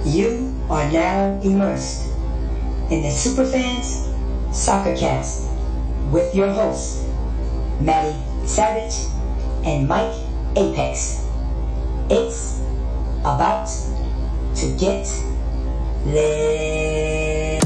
You are now immersed in the Superfans Soccercast with your hosts, Maddie Savage and Mike Apex. It's about to get lit.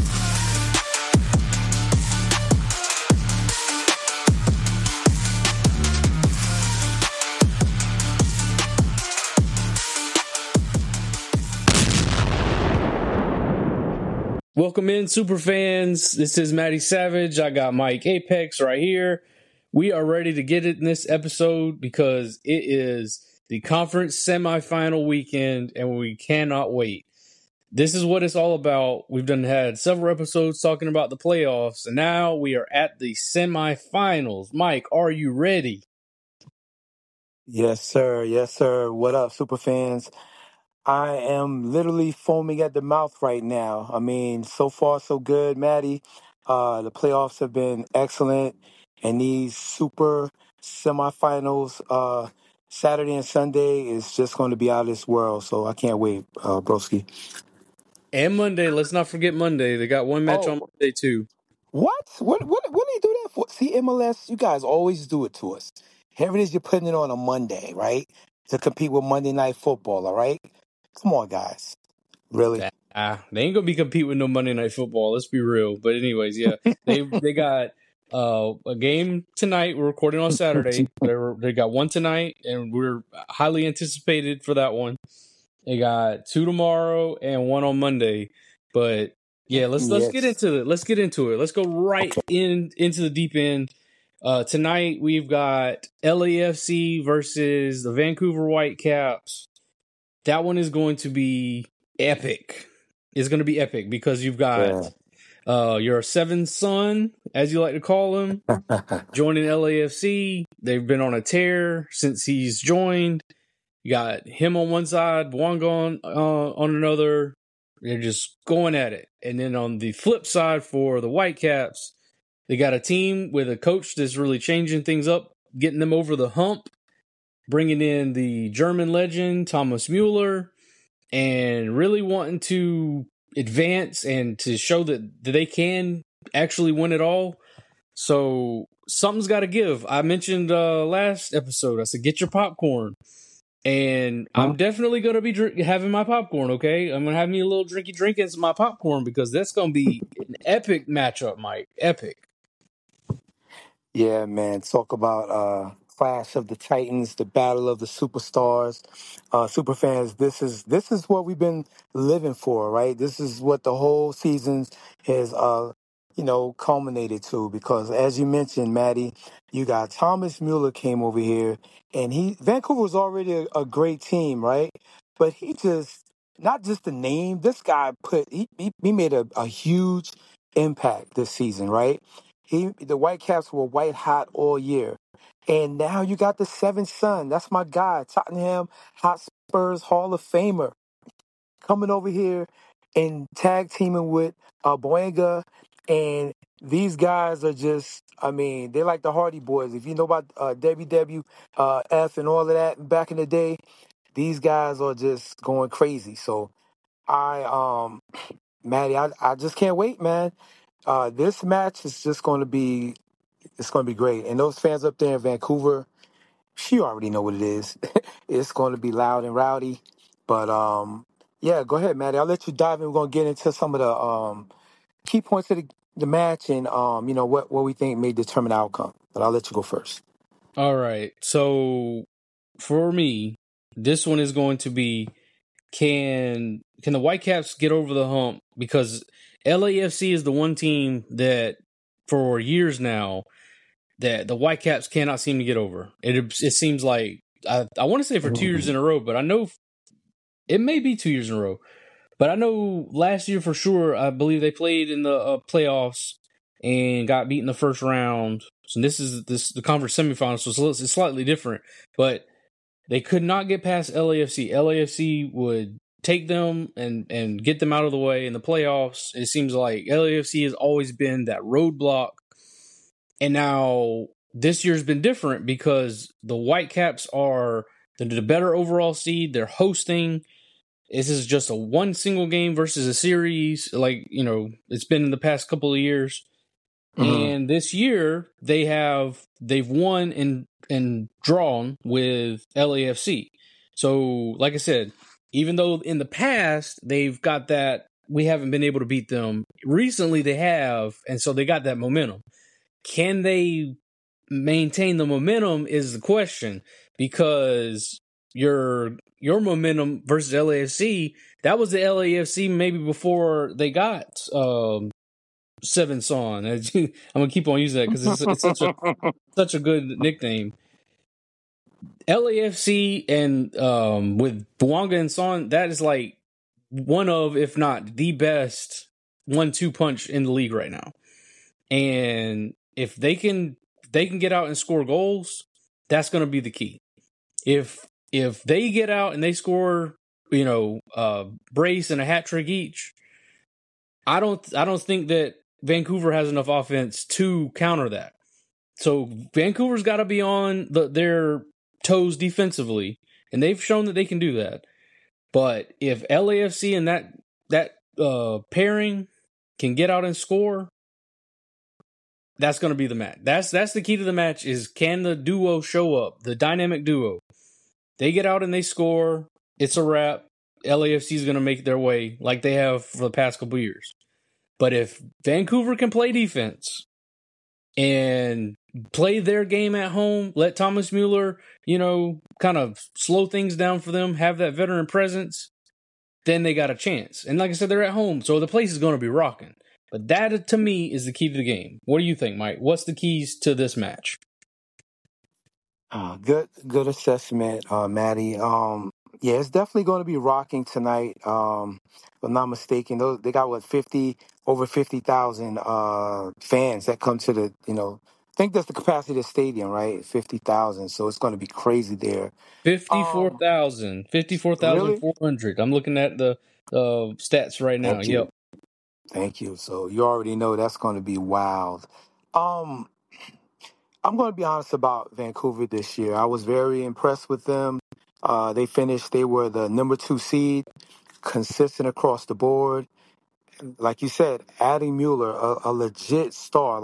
Welcome in, Superfans. This is Maddie Savage. I got Mike Apex right here. We are ready to get it in this episode because it is the conference semifinal weekend and we cannot wait. This is what it's all about. We've had several episodes talking about the playoffs, and now we are at the semifinals. Mike, are you ready? Yes, sir. Yes, sir. What up, Superfans? I am literally foaming at the mouth right now. I mean, so far so good, Maddie. The playoffs have been excellent, and these super semifinals, Saturday and Sunday, is just going to be out of this world. So I can't wait, broski. And Monday. Let's not forget Monday. They got one match on Monday, too. What? What do you do that for? See, MLS, you guys always do it to us. Here it is, you're putting it on a Monday, right? To compete with Monday Night Football, all right? Come on, guys. Really? They ain't gonna be competing with no Monday Night Football. Let's be real. But anyways, yeah, they got a game tonight. We're recording on Saturday. They got one tonight, and we're highly anticipated for that one. They got two tomorrow and one on Monday. But yeah, let's get into it. Let's get into it. Let's go right into the deep end. Tonight we've got LAFC versus the Vancouver Whitecaps. That one is going to be epic. It's going to be epic because you've got your seventh son, as you like to call him, joining LAFC. They've been on a tear since he's joined. You got him on one side, Bouanga on another. They're just going at it. And then on the flip side for the Whitecaps, they got a team with a coach that's really changing things up, getting them over the hump, bringing in the German legend, Thomas Mueller, and really wanting to advance and to show that they can actually win it all. So something's got to give. I mentioned last episode, I said, get your popcorn. And I'm definitely going to be having my popcorn, okay? I'm going to have me a little drink and some my popcorn because that's going to be an epic matchup, Mike. Epic. Yeah, man. Talk about Clash of the Titans, the battle of the superstars. Superfans, this is what we've been living for, right? This is what the whole season has culminated to, because as you mentioned, Maddie, you got Thomas Mueller came over here, and Vancouver was already a great team, right? But he just, not just the name, this guy he made a huge impact this season, right? The Whitecaps were white hot all year. And now you got the seventh son. That's my guy, Tottenham Hotspurs Hall of Famer, coming over here and tag teaming with Bouanga. And these guys are just, I mean, they're like the Hardy Boys. If you know about WWF and all of that back in the day, these guys are just going crazy. So Maddie, I just can't wait, man. This match is just going to be great. And those fans up there in Vancouver, you already know what it is. It's going to be loud and rowdy. But yeah, go ahead, Maddie. I'll let you dive in. We're going to get into some of the key points of the match and what we think may determine the outcome. But I'll let you go first. All right. So for me, this one is going to be can the Whitecaps get over the hump? Because LAFC is the one team that for years now that the Whitecaps cannot seem to get over. It seems like I want to say for 2 years in a row, but I know it may be 2 years in a row. But I know last year for sure, I believe they played in the playoffs and got beat in the first round. So this is the conference semifinals, so it's slightly different. But they could not get past LAFC. LAFC would take them and get them out of the way in the playoffs. It seems like LAFC has always been that roadblock. And now this year's been different because the Whitecaps are the better overall seed. They're hosting. this is just a one single game versus a series, like it's been in the past couple of years. Mm-hmm. And this year they've won and drawn with LAFC. So, like I said, even though in the past they've got that, we haven't been able to beat them. Recently they have, and so they got that momentum. Can they maintain the momentum is the question, because your momentum versus LAFC, that was the LAFC maybe before they got Seven Son. I'm gonna keep on using that because it's such a good nickname. LAFC and with Bouanga and Son, that is like one of, if not the best 1-2 punch in the league right now. And if they can get out and score goals, that's going to be the key. If they get out and they score, brace and a hat trick each, I don't think that Vancouver has enough offense to counter that. So Vancouver's got to be on their toes defensively, and they've shown that they can do that. But if LAFC and that pairing can get out and score, that's going to be the match. That's the key to the match, is can the duo show up, the dynamic duo. They get out and they score, it's a wrap. LAFC is going to make their way like they have for the past couple years. But if Vancouver can play defense and play their game at home, let Thomas Mueller, kind of slow things down for them, have that veteran presence, then they got a chance. And like I said, they're at home, so the place is going to be rocking. But that, to me, is the key to the game. What do you think, Mike? What's the keys to this match? Good assessment, Maddie. Yeah, it's definitely going to be rocking tonight. If I'm not mistaken, they got over 50,000 fans that come to the. I think that's the capacity of the stadium, right? 50,000. So it's going to be crazy there. 54,000. Really? 54,400. I'm looking at the stats right now. Thank you. Yep. Thank you. So you already know that's going to be wild. Um, I'm going to be honest about Vancouver this year. I was very impressed with them. They were the number 2 seed, consistent across the board. Like you said, adding Mueller, a legit star,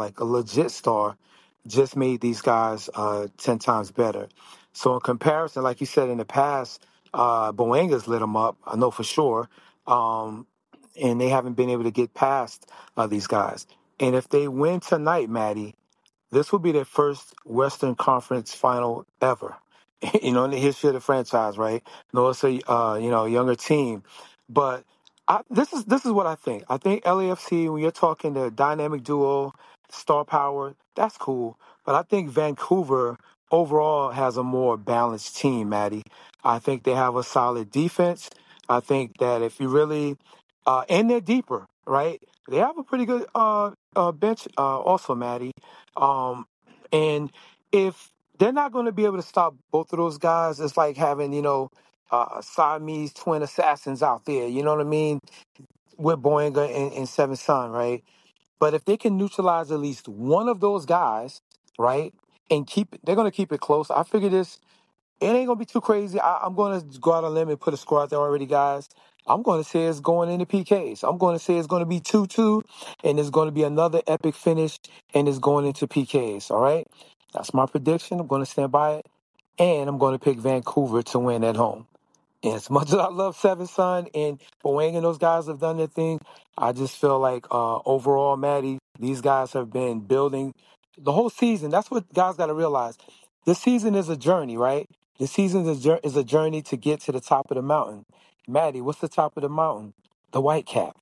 just made these guys 10 times better. So in comparison, like you said in the past, Boanga's lit them up, I know for sure. And they haven't been able to get past these guys. And if they win tonight, Maddie, this will be their first Western Conference final ever. In the history of the franchise, right? No, it's a younger team, but this is what I think. I think LAFC, when you're talking the dynamic duo, star power, that's cool. But I think Vancouver overall has a more balanced team, Maddie. I think they have a solid defense. I think that if you really, and they're deeper, right? They have a pretty good bench, also, Maddie. Um, and if they're not going to be able to stop both of those guys, it's like having, Siamese twin assassins out there, you know what I mean? With Boyinga and Seven Son, right? But if they can neutralize at least one of those guys, right, and they're going to keep it close. I figure it ain't going to be too crazy. I'm going to go out on a limb and put a score out there already, guys. I'm going to say it's going into PKs. I'm going to say it's going to be 2-2, and it's going to be another epic finish, and it's going into PKs, all right? That's my prediction. I'm going to stand by it, and I'm going to pick Vancouver to win at home. And as much as I love Seven Son and Boang and those guys have done their thing, I just feel like overall, Maddie, these guys have been building the whole season. That's what guys got to realize. This season is a journey, right? This season is a journey to get to the top of the mountain. Maddie, what's the top of the mountain? The White Cap.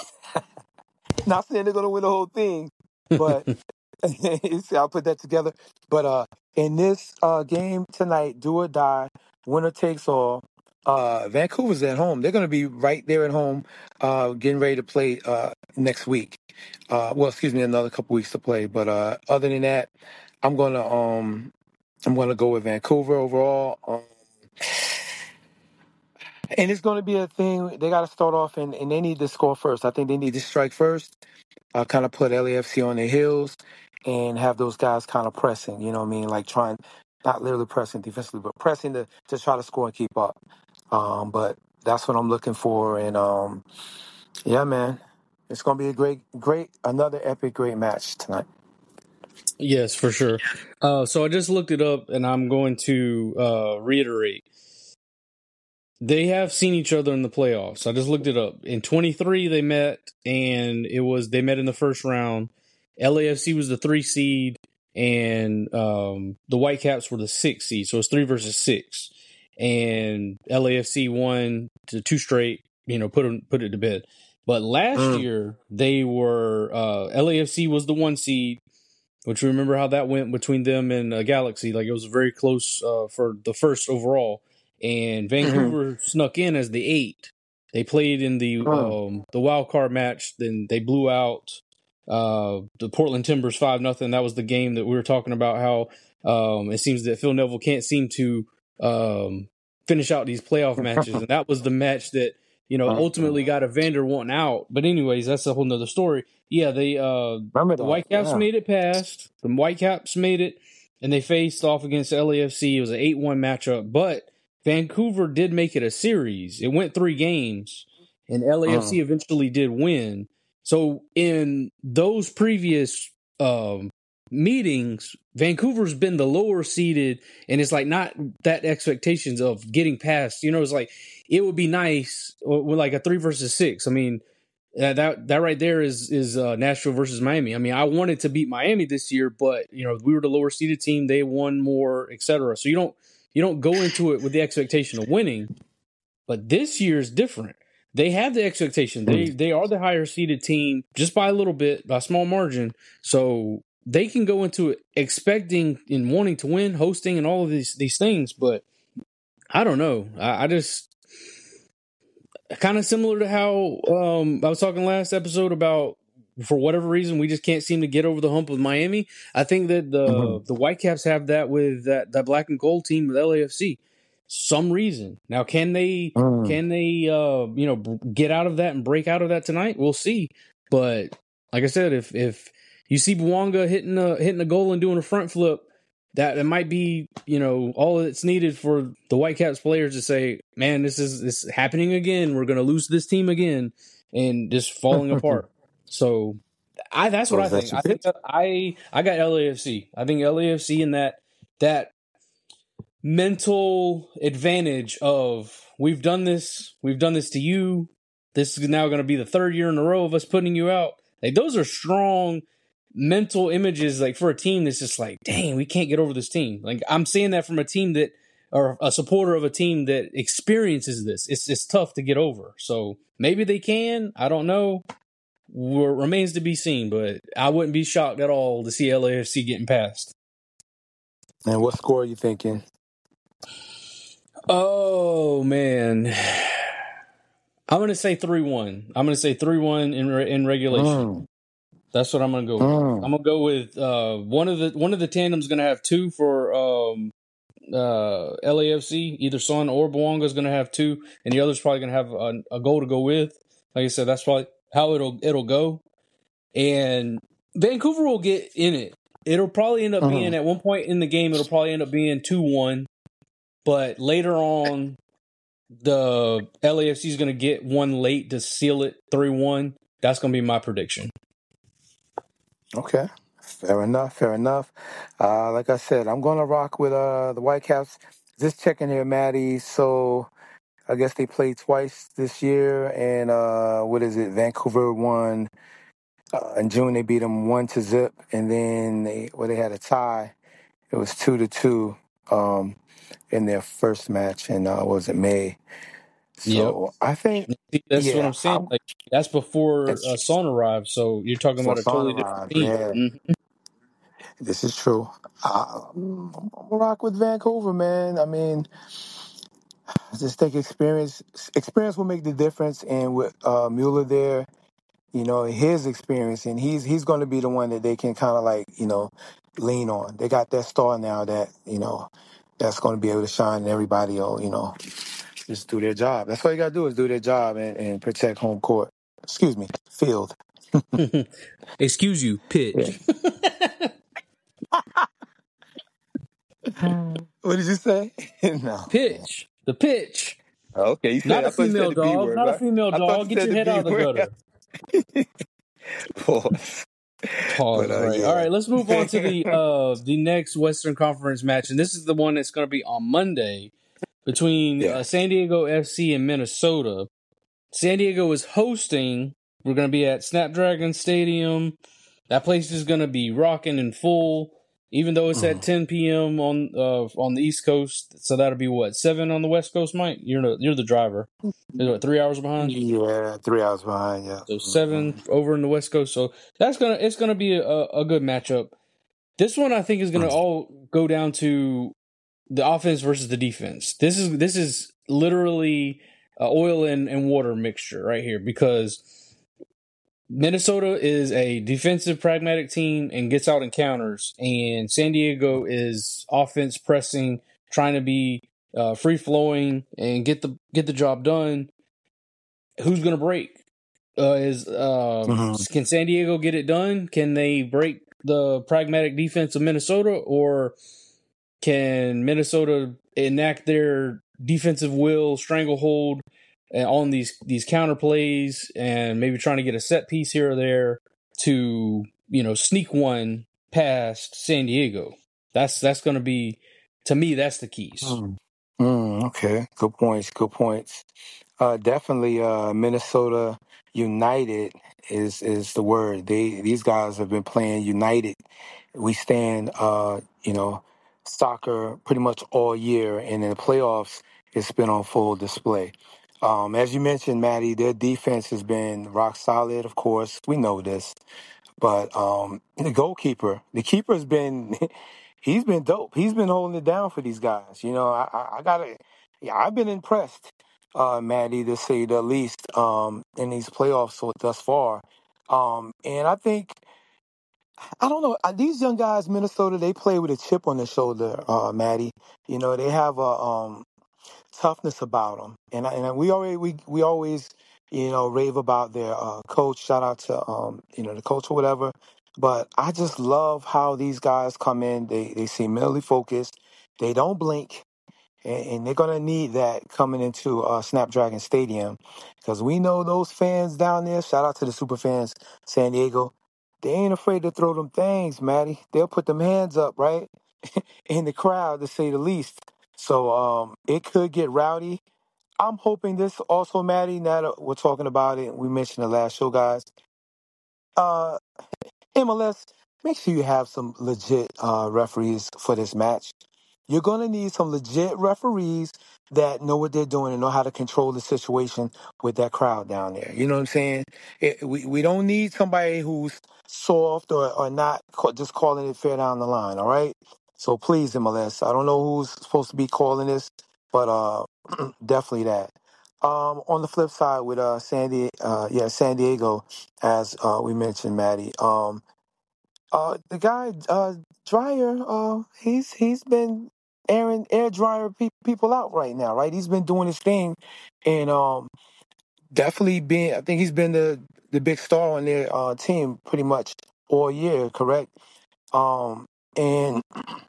Not saying they're going to win the whole thing, but see, I'll put that together. But in this game tonight, do or die, winner takes all. Vancouver's at home. They're going to be right there at home, getting ready to play next week. Excuse me, another couple weeks to play. But other than that, I'm gonna go with Vancouver overall. And it's going to be a thing. They got to start off, and they need to score first. I think they need to strike first. Kind of put LAFC on their heels and have those guys kind of pressing, you know what I mean? Like trying, not literally pressing defensively, but pressing to try to score and keep up. But That's what I'm looking for. And yeah, man, it's gonna be a another epic, great match tonight. Yes, for sure. So I just looked it up, and I'm going to reiterate. They have seen each other in the playoffs. I just looked it up. In 23, they met, and they met in the first round. LAFC was the 3 seed, and the Whitecaps were the 6 seed. So it's 3 versus 6, and LAFC won to 2 straight. Put it to bed. But last year they were LAFC was the 1 seed. Which you remember how that went between them and Galaxy. Like, it was very close for the first overall. And Vancouver snuck in as the 8. They played in the wild card match. Then they blew out the Portland Timbers 5-0. That was the game that we were talking about. How it seems that Phil Neville can't seem to finish out these playoff matches, and that was the match that ultimately got Evander wanting out. But anyways, that's a whole nother story. Yeah, the Whitecaps made it past. The Whitecaps made it, and they faced off against LAFC. It was an 8-1 matchup, but Vancouver did make it a series. It went 3 games, and LAFC eventually did win. So in those previous meetings, Vancouver's been the lower seeded, and it's like not that expectations of getting past. It's like it would be nice with like a 3 versus 6. I mean, that right there is Nashville versus Miami. I mean, I wanted to beat Miami this year, but we were the lower seeded team. They won more, etc. So you don't go into it with the expectation of winning. But this year is different. They have the expectation. They are the higher seeded team just by a little bit, by a small margin. So they can go into it expecting and wanting to win, hosting, and all of these things. But I don't know. I just kind of similar to how I was talking last episode about, for whatever reason, we just can't seem to get over the hump with Miami. I think that the Whitecaps have that with that black and gold team with LAFC. Some reason. Now, can they get out of that and break out of that tonight? We'll see. But like I said, if you see Bouanga hitting a goal and doing a front flip, that it might be all that's needed for the Whitecaps players to say, man, this is happening again. We're going to lose this team again, and just falling apart. So that's what I think. I think I got LAFC. I think LAFC in that mental advantage of we've done this to you. This is now going to be the 3rd year in a row of us putting you out. Like, those are strong mental images, like, for a team that's just like, dang, we can't get over this team. Like, I'm saying that from a team that, or a supporter of a team that experiences this. It's tough to get over. So maybe they can. I don't know. Remains to be seen, but I wouldn't be shocked at all to see LAFC getting past. And what score are you thinking? Oh, man. I'm going to say 3-1. I'm going to say 3-1 in regulation. That's what I'm going to go with. I'm going to go with one of the tandems going to have 2 for LAFC. Either Son or Bouanga is going to have 2, and the other's probably going to have a goal to go with. Like I said, that's probably how it'll go. And Vancouver will get in it. It'll probably end up being, at one point in the game, it'll probably end up being 2-1. But later on, the LAFC is going to get one late to seal it 3-1. That's going to be my prediction. Okay. Fair enough. Like I said, I'm going to rock with the Whitecaps. Just checking here, Maddie. So I guess they played twice this year. And what is it? Vancouver won. In June, they beat them 1-0. And then they had a tie. It was 2-2 in their first match in, was it May? So I think that's what I'm saying. Like, that's before Son arrived. So you're talking about a totally different team. Yeah. Mm-hmm. This is true. I'm gonna rock with Vancouver, man. I mean, I just think experience will make the difference. And with Mueller there, his experience, and he's going to be the one that they can kind of like lean on. They got that star now that that's going to be able to shine, and everybody will just do their job. That's all you got to do is do their job and protect home court. Excuse me, field. Excuse you, pitch. Yeah. What did you say? No. Pitch. The pitch. Okay, you Not said, a I thought you said female the B dog. word, Not a right? female I thought dog. you Get said your the head out B of the word. gutter. Pause. But Pause. Right. All yeah. right. Let's move on to the next Western Conference match, and this is the one that's going to be on Monday between Yeah. San Diego FC and Minnesota. San Diego is hosting. We're going to be at Snapdragon Stadium. That place is going to be rocking in full, even though it's at 10 p.m. on the East Coast. So that'll be what, 7 on the West Coast, Mike? You're the driver. Is it 3 hours behind? Yeah, 3 hours behind. Yeah. So 7 over in the West Coast. So it's gonna be a good matchup. This one I think is gonna all go down to the offense versus the defense. This is literally oil and water mixture right here, because Minnesota is a defensive pragmatic team and gets out in counters, and San Diego is offense pressing, trying to be free flowing and get the job done. Who's going to break? Can San Diego get it done? Can they break the pragmatic defense of Minnesota, or can Minnesota enact their defensive will, stranglehold on these counter plays, and maybe trying to get a set piece here or there to sneak one past San Diego? That's going to be, to me, that's the keys. Okay, good points. Good points. Definitely, Minnesota United is the word. These guys have been playing united. We stand, soccer pretty much all year, and in the playoffs, it's been on full display. As you mentioned, Maddie, their defense has been rock solid. Of course, we know this. But the keeper's been, he's been dope. He's been holding it down for these guys. I gotta, yeah, I've been impressed, Maddie, to say the least, in these playoffs thus far. And I think, I don't know, these young guys, Minnesota, they play with a chip on their shoulder, Maddie. They have a toughness about them, and we always rave about their coach. Shout out to the coach or whatever. But I just love how these guys come in. They seem mentally focused. They don't blink, and they're gonna need that coming into Snapdragon Stadium, because we know those fans down there. Shout out to the super fans, San Diego. They ain't afraid to throw them things, Matty. They'll put them hands up, right, in the crowd, to say the least. So it could get rowdy. I'm hoping this also, Maddie, now that we're talking about it, we mentioned the last show, guys. Uh, MLS, make sure you have some legit referees for this match. You're going to need some legit referees that know what they're doing and know how to control the situation with that crowd down there. You know what I'm saying? We don't need somebody who's soft or not just calling it fair down the line, all right? So please, MLS, I don't know who's supposed to be calling this, but definitely that. On the flip side with San Diego, as we mentioned, Maddie. The guy Dryer, he's been air dryer people out right now, right? He's been doing his thing, and definitely being. I think he's been the big star on their team pretty much all year, correct? And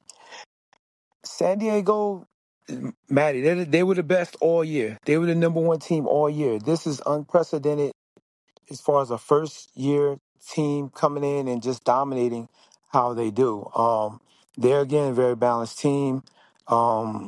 San Diego, Maddie, they were the best all year. They were the number one team all year. This is unprecedented as far as a first year team coming in and just dominating how they do. They're again a very balanced team. Um,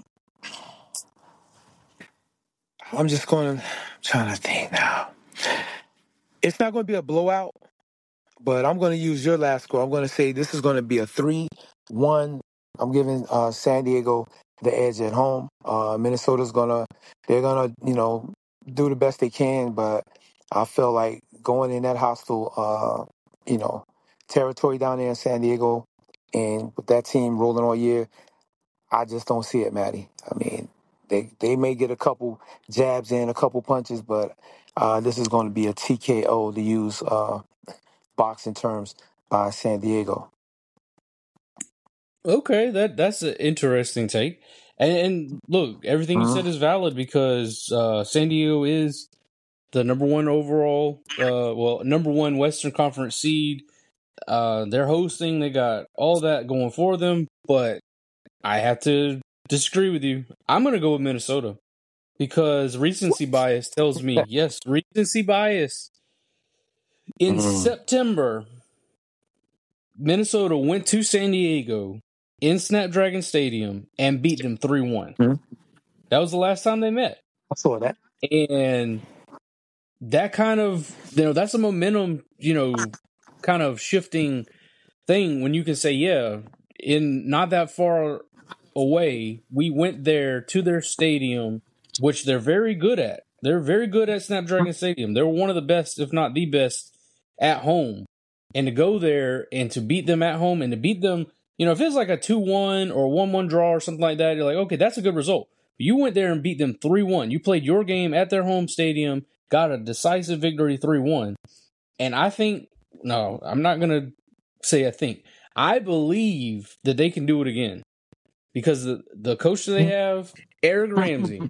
trying to think now. It's not going to be a blowout, but I'm going to use your last score. I'm going to say this is going to be a 3-1. I'm giving San Diego the edge at home. Minnesota's they're gonna, do the best they can, but I feel like going in that hostile, territory down there in San Diego, and with that team rolling all year, I just don't see it, Maddie. I mean, they may get a couple jabs in, a couple punches, but this is going to be a TKO, to use boxing terms, by San Diego. Okay, that's an interesting take. And look, everything you said is valid, because San Diego is the number one overall, number one Western Conference seed. They're hosting. They got all that going for them, but I have to disagree with you. I'm going to go with Minnesota. because recency bias tells me, yes, recency bias. In September, Minnesota went to San Diego in Snapdragon Stadium and beat them 3-1. That was the last time they met. I saw that. And that kind of, that's a momentum, kind of shifting thing when you can say, yeah, in not that far away, we went there to their stadium, which they're very good at. They're very good at Snapdragon Stadium. They're one of the best, if not the best, at home. And to go there and to beat them at home and to beat them, if it's like a 2-1 or 1-1 draw or something like that, you're like, okay, that's a good result. But you went there and beat them 3-1. You played your game at their home stadium, got a decisive victory 3-1. And I think, no, I'm not going to say I think. I believe that they can do it again. Because the coach that they have, Eric Ramsey,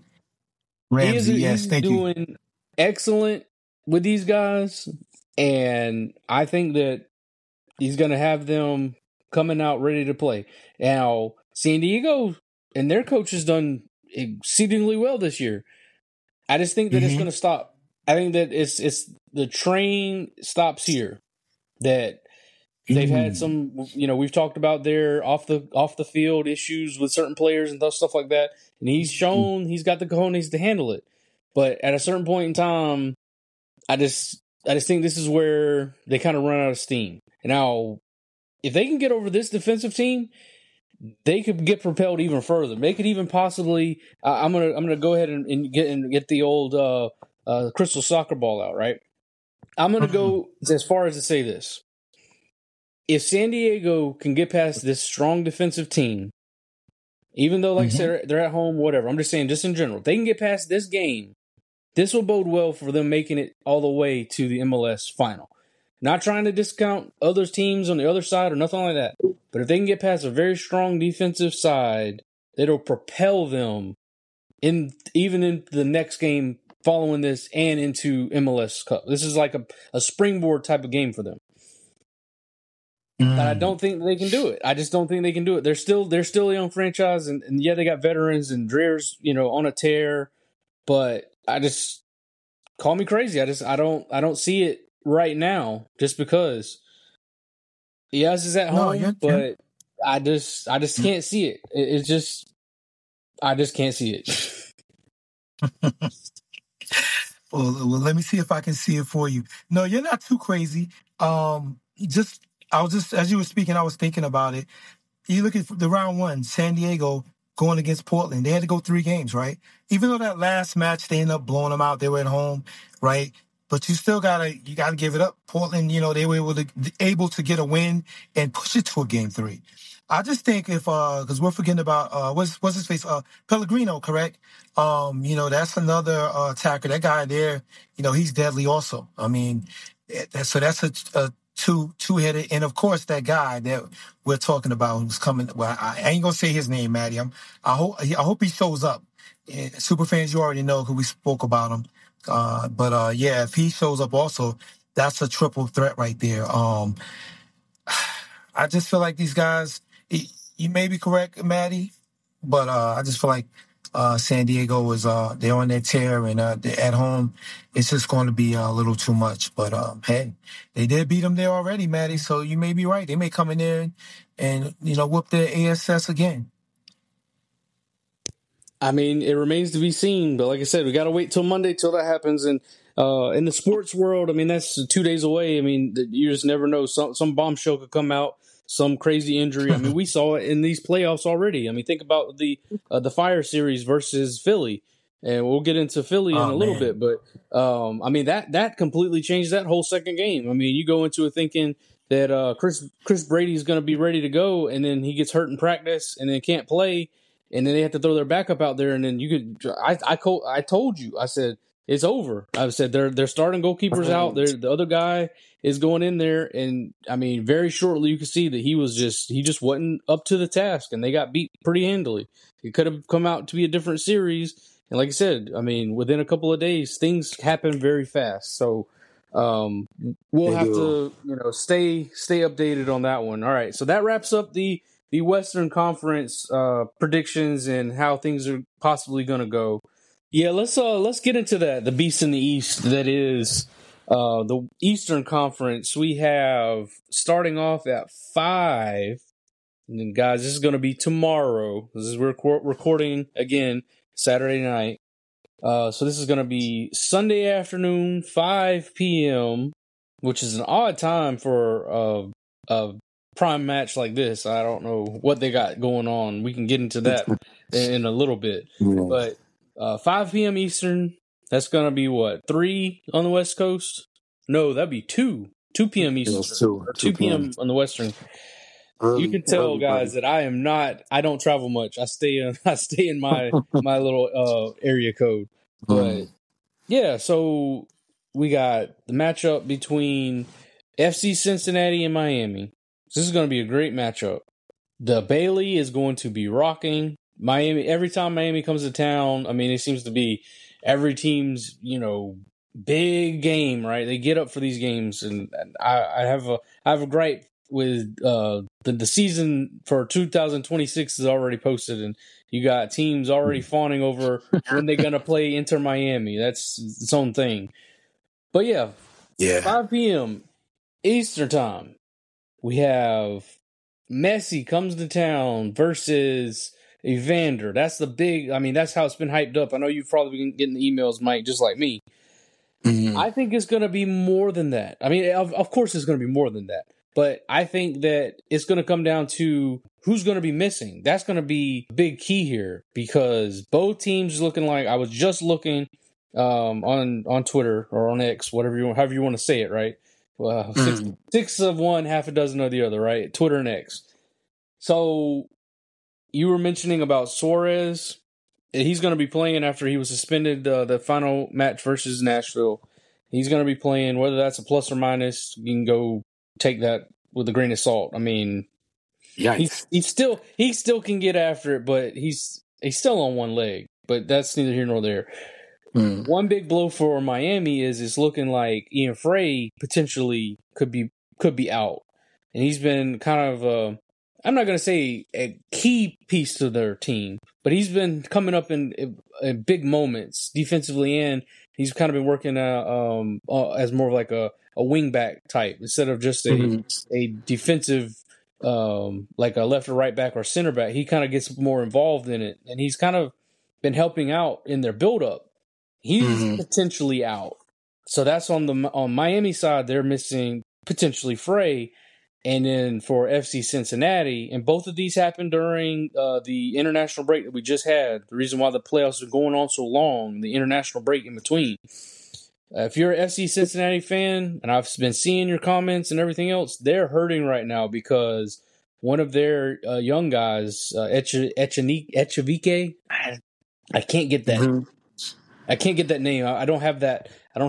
he's doing excellent with these guys. And I think that he's going to have them coming out ready to play. Now, San Diego and their coach has done exceedingly well this year. I just think that it's going to stop. I think that it's the train stops here. That they've had some, we've talked about their off the field issues with certain players and stuff like that. And he's shown he's got the cojones to handle it. But at a certain point in time, I just think this is where they kind of run out of steam. And now, if they can get over this defensive team, they could get propelled even further. They could even possibly. I'm gonna go ahead and get the old crystal soccer ball out. Right. I'm gonna go as far as to say this: if San Diego can get past this strong defensive team, even though, like I said, they're at home, whatever. I'm just saying, just in general, if they can get past this game, this will bode well for them making it all the way to the MLS final. Not trying to discount other teams on the other side or nothing like that. But if they can get past a very strong defensive side, it'll propel them even in the next game following this and into MLS Cup. This is like a springboard type of game for them. But I don't think they can do it. I just don't think they can do it. They're still a young franchise, and yeah, they got veterans and Dreer's, on a tear. But I just call me crazy. I don't see it right now, just because. Yes, it's at home, but I just can't see it. It's just I just can't see it. Well, let me see if I can see it for you. No, you're not too crazy. I was just as you were speaking, I was thinking about it. You look at the round one, San Diego going against Portland. They had to go 3 games, right? Even though that last match they ended up blowing them out, they were at home, right? But you still gotta give it up. Portland, they were able to get a win and push it to a game 3. I just think if because we're forgetting about what's his face, Pellegrino, correct? That's another attacker. That guy there, he's deadly also. I mean, that's a two-headed, and of course that guy that we're talking about who's coming. Well, I ain't gonna say his name, Maddie. I hope he shows up. Super fans, you already know because we spoke about him. But if he shows up also, that's a triple threat right there. I just feel like these guys, you may be correct, Maddie, but I just feel like San Diego is they're on their tear, and they're at home, it's just going to be a little too much. But hey, they did beat them there already, Maddie. So you may be right. They may come in there and whoop their ASS again. I mean, it remains to be seen, but like I said, we got to wait till Monday till that happens. And in the sports world, I mean, that's 2 days away. I mean, you just never know. Some bombshell could come out, some crazy injury. I mean, we saw it in these playoffs already. I mean, think about the Fire series versus Philly, and we'll get into Philly in a little bit. But I mean, that completely changed that whole second game. I mean, you go into it thinking that Chris Brady's going to be ready to go, and then he gets hurt in practice and then can't play. And then they have to throw their backup out there, and then you could. I told you. I said it's over. I said they're starting goalkeepers out. The other guy is going in there, and I mean, very shortly you could see that he just wasn't up to the task, and they got beat pretty handily. It could have come out to be a different series, and like I said, I mean, within a couple of days, things happen very fast. So we'll have to stay updated on that one. All right, so that wraps up the Western Conference predictions and how things are possibly going to go. Yeah, let's get into that. The beast in the East, that is the Eastern Conference. We have starting off at 5. And then, guys, this is going to be tomorrow. This is we're recording again Saturday night. So this is going to be Sunday afternoon, 5 p.m., which is an odd time for a prime match like this. I don't know what they got going on. We can get into that in a little bit. Yeah. But 5 p.m. Eastern, that's going to be what, 3 on the West Coast? No, that'd be 2 p.m. Eastern, or 2 p.m. on the Western. You can tell, guys, that I don't travel much. I stay in my little area code. But yeah, so we got the matchup between FC Cincinnati and Miami. This is going to be a great matchup. The Bailey is going to be rocking Miami. Every time Miami comes to town, I mean, it seems to be every team's, big game, right? They get up for these games, and I have a gripe with the season for 2026 is already posted, and you got teams already fawning over when they're gonna play Inter Miami. That's its own thing. But yeah, 5 p.m. Eastern time, we have Messi comes to town versus Evander. That's the big. I mean, that's how it's been hyped up. I know you've probably been getting the emails, Mike, just like me. I think it's going to be more than that. I mean, of course, it's going to be more than that. But I think that it's going to come down to who's going to be missing. That's going to be a big key here, because both teams looking like, I was just looking on Twitter or on X, however you want to say it, right? Well, six of one, half a dozen of the other, right? Twitter and X. So you were mentioning about Suarez. He's going to be playing after he was suspended the final match versus Nashville. He's going to be playing, whether that's a plus or minus. You can go take that with a grain of salt. I mean, he still can get after it, but he's still on one leg. But that's neither here nor there. One big blow for Miami is it's looking like Ian Frey potentially could be out, and he's been kind of I'm not going to say a key piece to their team, but he's been coming up in big moments defensively, and he's kind of been working as more of like a wingback type instead of just a defensive, like a left or right back or center back. He kind of gets more involved in it, and he's kind of been helping out in their build-up. He's potentially out. So that's on Miami side, they're missing potentially Frey. And then for FC Cincinnati, and both of these happened during the international break that we just had. The reason why the playoffs are going on so long, the international break in between. If you're an FC Cincinnati fan, and I've been seeing your comments and everything else, they're hurting right now because one of their young guys, Echevike, I can't get that. I can't get that name. I don't have that.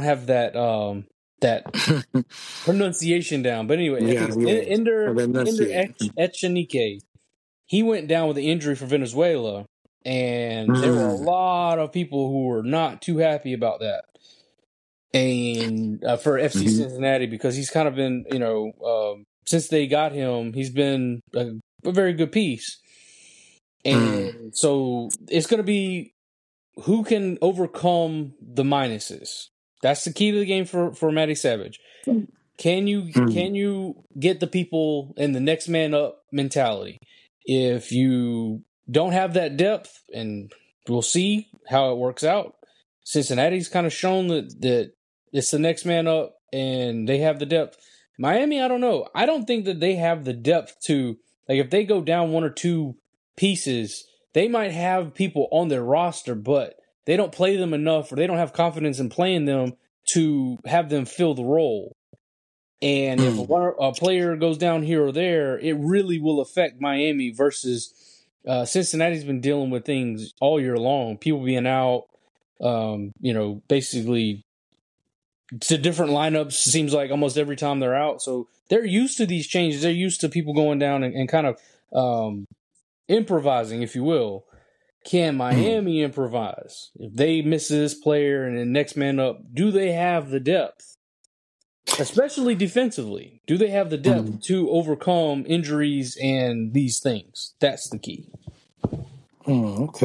That pronunciation down. But anyway, Ender Echenike, he went down with an injury for Venezuela, and there were a lot of people who were not too happy about that. And for FC Cincinnati, because he's kind of been, since they got him, he's been a very good piece. And so it's going to be who can overcome the minuses. That's the key to the game for Matty Savage. Can you get the people in the next man up mentality? If you don't have that depth, and we'll see how it works out. Cincinnati's kind of shown that it's the next man up, and they have the depth. Miami, I don't know. I don't think that they have the depth to, like, if they go down one or two pieces, they might have people on their roster, but they don't play them enough, or they don't have confidence in playing them to have them fill the role. And if a player goes down here or there, it really will affect Miami versus Cincinnati's been dealing with things all year long. People being out, basically to different lineups, seems like almost every time they're out. So they're used to these changes. They're used to people going down and kind of improvising, if you will. Can Miami improvise? If they miss this player and the next man up, do they have the depth? Especially defensively. Do they have the depth to overcome injuries and these things? That's the key. Okay.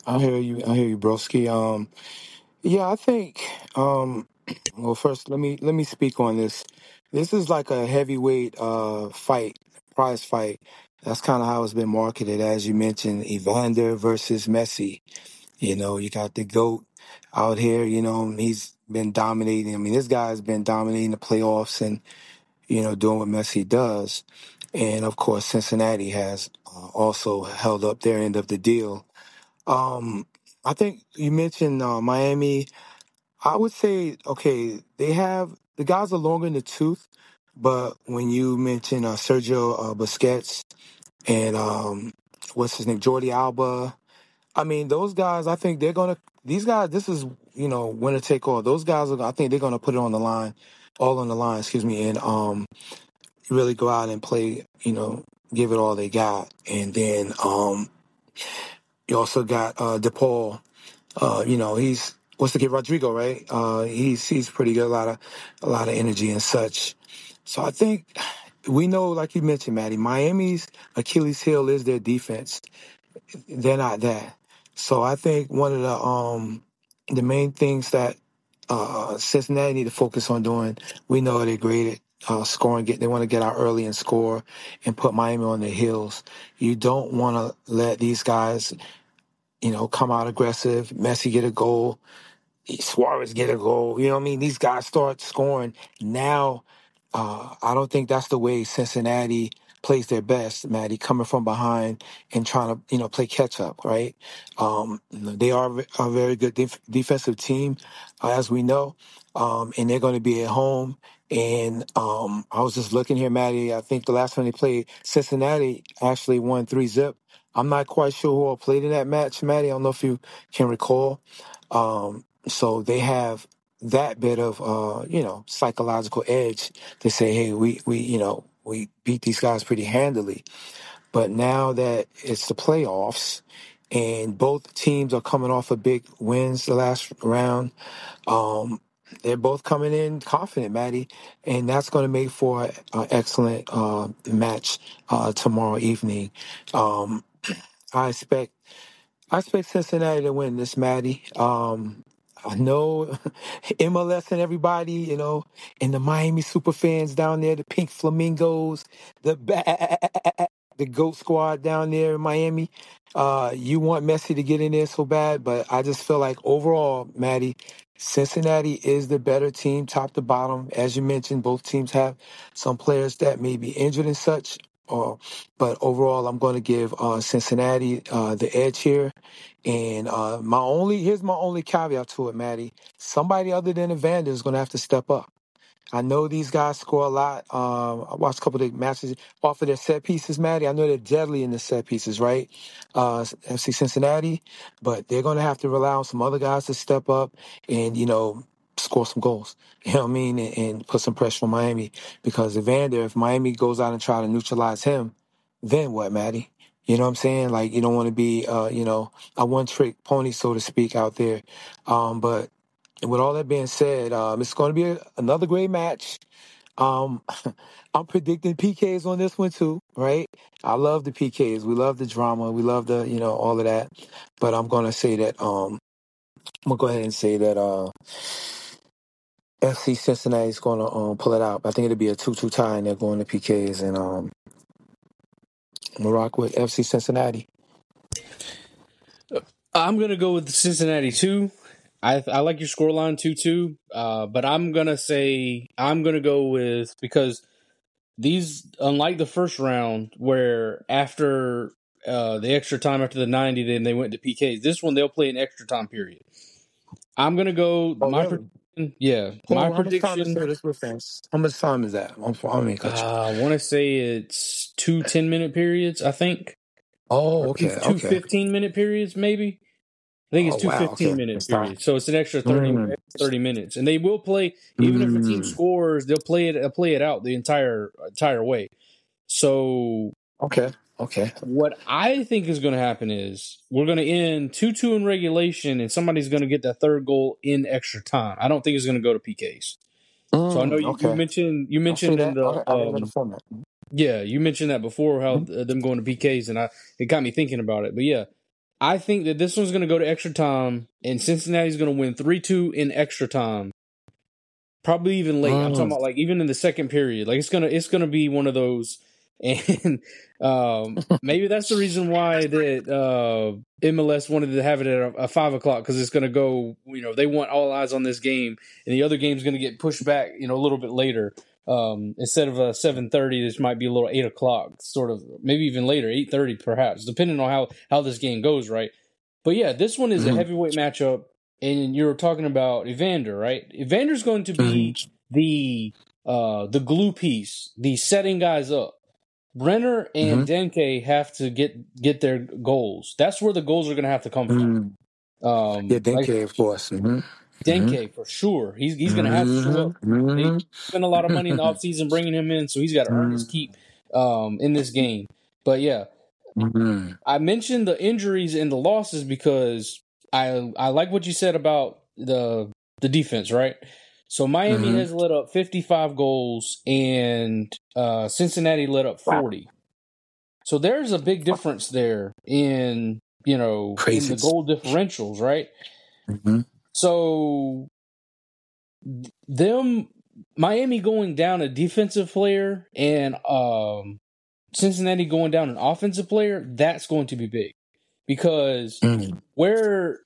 I hear you, broski. Yeah, I think. Well, first, let me speak on this. This is like a heavyweight fight, prize fight. That's kind of how it's been marketed, as you mentioned, Evander versus Messi. You know, you got the GOAT out here. You know, he's been dominating. I mean, this guy's been dominating the playoffs and doing what Messi does. And of course, Cincinnati has also held up their end of the deal. Um, I think you mentioned Miami. I would say, okay, the guys are longer in the tooth, but when you mention Sergio Busquets and what's his name, Jordi Alba, I mean, those guys, I think these guys, this is, winner take all. Those guys, I think they're going to put it on the line, all on the line, excuse me, and really go out and play, give it all they got. And then you also got DePaul. He's what's the kid Rodrigo, right? He's pretty good, a lot of energy and such. So I think we know, like you mentioned, Maddie, Miami's Achilles heel is their defense. They're not that. So I think one of the main things that Cincinnati need to focus on doing, we know they're great at scoring. They want to get out early and score and put Miami on their heels. You don't want to let these guys, come out aggressive. Messi get a goal. Suarez get a goal. You know what I mean? These guys start scoring. Now, I don't think that's the way Cincinnati plays their best, Maddie, coming from behind and trying to, play catch up, right? They are a very good defensive team, as we know, and they're going to be at home. And I was just looking here, Maddie. I think the last time they played, Cincinnati actually won 3-zip. I'm not quite sure who all played in that match, Maddie. I don't know if you can recall. So they have that bit of psychological edge to say, hey, we beat these guys pretty handily. But now that it's the playoffs and both teams are coming off of big wins the last round, um, they're both coming in confident, Maddie, and that's going to make for an excellent match tomorrow evening. Um, I expect I expect Cincinnati to win this, Maddie. I know MLS and everybody, and the Miami super fans down there, the Pink Flamingos, the Goat Squad down there in Miami. You want Messi to get in there so bad, but I just feel like overall, Maddie, Cincinnati is the better team, top to bottom. As you mentioned, both teams have some players that may be injured and such. But overall, I'm going to give Cincinnati the edge here. And here's my only caveat to it, Maddie. Somebody other than Evander is going to have to step up. I know these guys score a lot. I watched a couple of the matches off of their set pieces, Maddie. I know they're deadly in the set pieces, right? FC Cincinnati, but they're going to have to rely on some other guys to step up and, score some goals. You know what I mean? And put some pressure on Miami because Evander, if Miami goes out and try to neutralize him, then what, Maddie? You know what I'm saying? Like, you don't want to be, a one-trick pony, so to speak, out there. But with all that being said, it's going to be another great match. Um, I'm predicting PKs on this one too, right? I love the PKs. We love the drama. We love the, all of that. But I'm going to say that, I'm going to go ahead and say that FC Cincinnati is going to pull it out. I think it'll be a 2-2 tie and they're going to PKs. And I'm going to rock with FC Cincinnati. I'm gonna go with Cincinnati too. I like your scoreline 2-2, but I'm gonna go with because these, unlike the first round where after the extra time after the 90, then they went to PKs. This one they'll play an extra time period. I'm gonna go Oh, really? Hold my on, how much time is prediction. this with fans? How much time is that? I mean, cut you. I want to say it's 2 10-minute periods. I think, Oh, or okay, two okay. 15-minute periods, maybe. I think it's Oh, two wow, okay. 15-minute It's time. periods, so it's an extra 30, Mm, 30 minutes, and they will play even if a team mm. scores, they'll play it out the entire way. So Okay, okay. what I think is going to happen is we're going to end 2-2 in regulation, and somebody's going to get that third goal in extra time. I don't think it's going to go to PKs. So I know you Okay. mentioned I see in that. the I didn't know the format. yeah, you mentioned that before how Mhm. them going to PKs, and it got me thinking about it. But yeah, I think that this one's going to go to extra time, and Cincinnati's going to win 3-2 in extra time. Probably even late. I'm talking about like even in the second period. Like it's gonna be one of those, and maybe that's the reason why that MLS wanted to have it at a 5 o'clock, because it's gonna go. They want all eyes on this game, and the other game's gonna get pushed back. A little bit later. Instead of 7:30, this might be a little 8 o'clock, sort of, maybe even later, 8:30 perhaps, depending on how this game goes, right? But yeah, this one is a heavyweight matchup. And you're talking about Evander, right? Evander's going to be the glue piece, the setting guys up. Brenner and Denke have to get their goals. That's where the goals are going to have to come from. Denke, of course. Denke, for sure. He's going to have to show up. They spent a lot of money in the offseason bringing him in, so he's got to earn his keep in this game. But yeah, I mentioned the injuries and the losses because I like what you said about the defense, right? So Miami has let up 55 goals and Cincinnati let up 40. So there's a big difference there in in the goal differentials, right? So Miami going down a defensive player and Cincinnati going down an offensive player, that's going to be big. Because where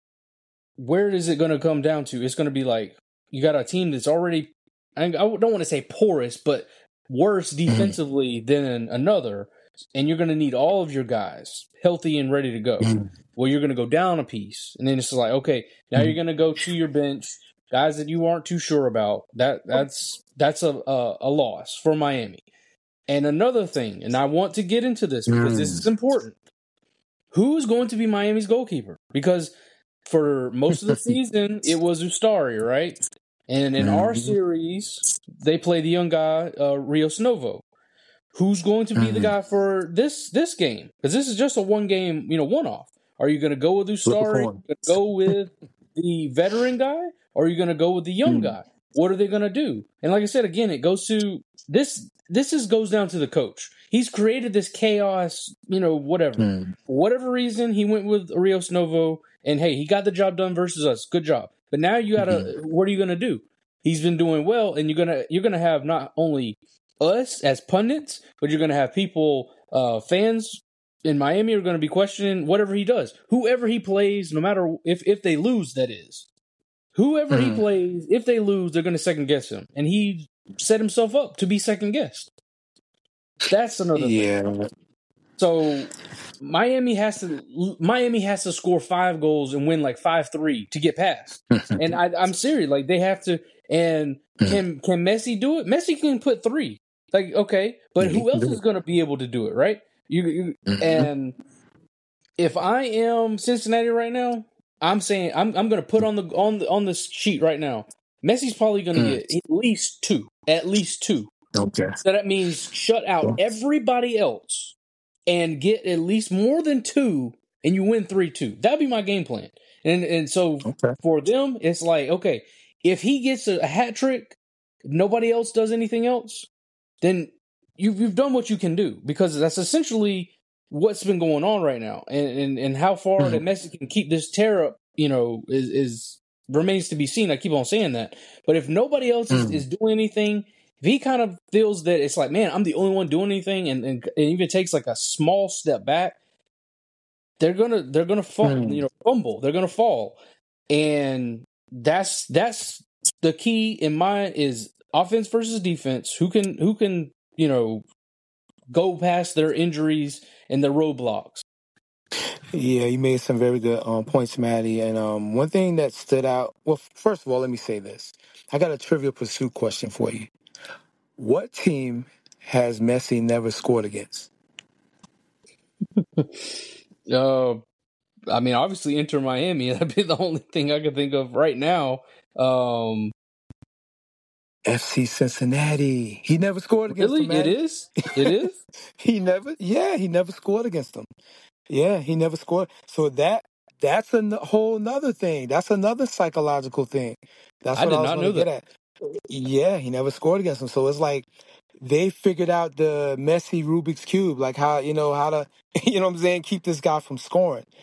is it going to come down to? It's going to be like you got a team that's already, I don't want to say porous, but worse defensively than another, and you're going to need all of your guys healthy and ready to go. Well, you're going to go down a piece, and then it's like, okay, now you're going to go to your bench, guys that you aren't too sure about. That's a loss for Miami. And another thing, and I want to get into this because this is important. Who's going to be Miami's goalkeeper? Because for most of the season, it was Ustari, right? And in our series, they play the young guy, Rios Novo. Who's going to be the guy for this game? Because this is just a one-game, one-off. Are you going to go with Ustari? Are you going to go with the veteran guy? Or are you going to go with the young guy? What are they going to do? And like I said, again, it goes to this. This goes down to the coach. He's created this chaos, whatever. For whatever reason, he went with Rios Novo, and hey, he got the job done versus us. Good job. But now you gotta. What are you gonna do? He's been doing well, and you're gonna have not only us as pundits, but you're gonna have people, fans in Miami are gonna be questioning whatever he does, whoever he plays, no matter if they lose. That is, whoever he plays, if they lose, they're gonna second guess him, and he set himself up to be second guessed. That's another thing. So Miami has to score 5 goals and win like 5-3 to get past. And I'm serious. Like they have to. And can Messi do it? Messi can put 3. Like okay, but who else is going to be able to do it? Right? And if I am Cincinnati right now, I'm saying I'm going to put on the sheet right now. Messi's probably going to get at least 2. At least 2. Okay. So that means shut out everybody else and get at least more than 2, and you win 3-2. That'd be my game plan. And so for them, it's like, okay, if he gets a hat trick, nobody else does anything else, then you've done what you can do, because that's essentially what's been going on right now. And how far that Messi can keep this tear up, is remains to be seen. I keep on saying that. But if nobody else is doing anything, if he kind of feels that it's like, man, I'm the only one doing anything, and even takes like a small step back, they're gonna fall, fumble. They're gonna fall, and that's the key in mind is offense versus defense. Who can go past their injuries and their roadblocks. Yeah, you made some very good points, Maddie. And one thing that stood out. Well, first of all, let me say this. I got a Trivial Pursuit question for you. What team has Messi never scored against? I mean, obviously Inter Miami. That'd be the only thing I can think of right now. FC Cincinnati. He never scored against them. Really? It is? He never scored against them. Yeah, he never scored. So that's a whole nother thing. That's another psychological thing. That's what I was going to get at. Yeah, he never scored against them. So it's like they figured out the Messi Rubik's Cube, like how to, what I'm saying, keep this guy from scoring.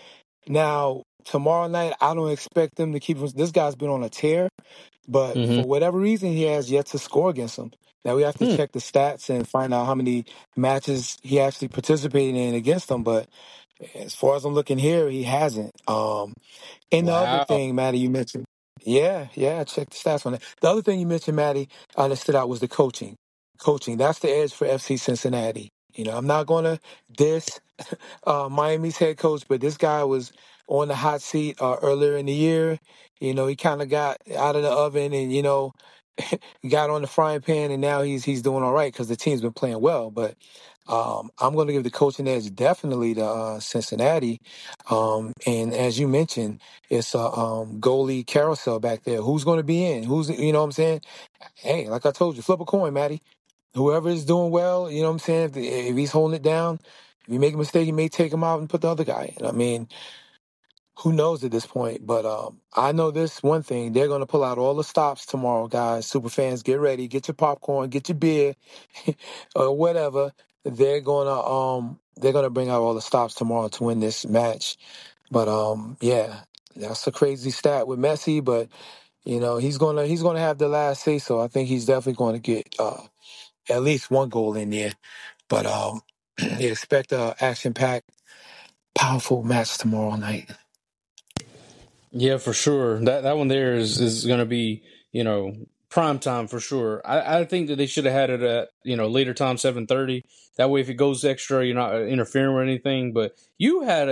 Now, tomorrow night, I don't expect them to keep him. This guy's been on a tear, but Mm-hmm. for whatever reason, he has yet to score against them. Now, we have to check the stats and find out how many matches he actually participated in against them. But as far as I'm looking here, he hasn't. And the other Wow. thing, Maddie, you mentioned, yeah, check the stats on that. The other thing you mentioned, Maddie, that stood out was the coaching. Coaching, that's the edge for FC Cincinnati. I'm not going to diss Miami's head coach, but this guy was on the hot seat earlier in the year. He kind of got out of the oven and got on the frying pan, and now he's doing all right because the team's been playing well. But I'm going to give the coaching edge definitely to Cincinnati. And as you mentioned, it's a goalie carousel back there. Who's going to be in? Who's what I'm saying? Hey, like I told you, flip a coin, Maddie. Whoever is doing well, you know what I'm saying? If he's holding it down, if you make a mistake, you may take him out and put the other guy in. I mean, who knows at this point? But I know this one thing: they're going to pull out all the stops tomorrow, guys. Super fans, get ready, get your popcorn, get your beer, or whatever. They're gonna bring out all the stops tomorrow to win this match. But yeah, that's a crazy stat with Messi. But he's gonna have the last say. So I think he's definitely going to get at least one goal in there. But yeah, expect a action-packed, powerful match tomorrow night. Yeah, for sure. That one there is going to be, prime time for sure. I think that they should have had it at, later time, 7:30. That way, if it goes extra, you're not interfering with anything. But you had